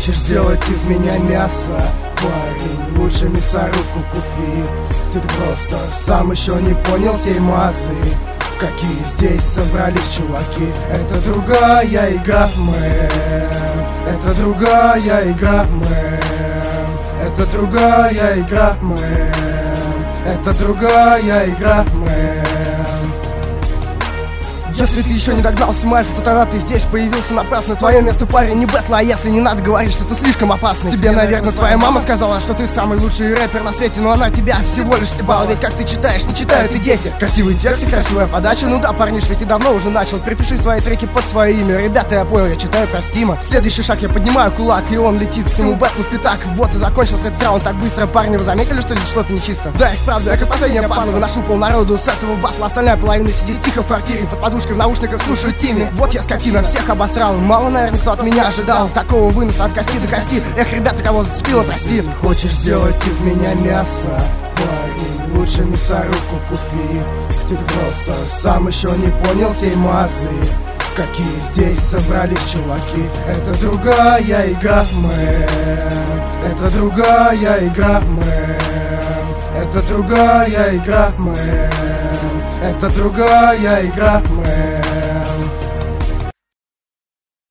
Хочешь сделать из меня мясо, парень, лучше мясорубку купи. Ты просто сам еще не понял всей массы, какие здесь собрались чуваки. Это другая игра, мэм. Это другая игра, мэм. Это другая игра, мэм. Это другая игра, мэм. Если ты еще не догнался, Майлз, то тогда ты здесь появился напрасно. Твое место, парень, не бэтла, а если не надо говорить, что ты слишком опасный. Тебе, наверное, твоя мама сказала, что ты самый лучший рэпер на свете, но она тебя всего лишь стебала. Ведь как ты читаешь, не читают и дети. Красивый текст и красивая подача, ну да, парниш, ведь и давно уже начал. Перепиши свои треки под свое имя. Ребята, я понял, я читаю про Стима. Следующий шаг, я поднимаю кулак, и он летит всему бэтлу в пятак. Вот и закончился этот раунд так быстро. Парни, вы заметили, что здесь что-то нечисто? Да, их правда, я как последняя падла выношу полнароду с этого батла. Остальная половина сидит тихо в квартире под подушкой, в наушниках слушают Тимми. Вот я, скотина, всех обосрал. Мало, наверное, кто от меня ожидал такого выноса от кости до кости. Эх, ребята, кого зацепило, прости. Ты хочешь сделать из меня мясо, парень, лучше мясорубку купи. Ты просто сам еще не понял всей массы, какие здесь собрались чуваки. Это другая игра, мэм. Это другая игра, мэм. Это другая игра, мэм. Это другая игра, мэм.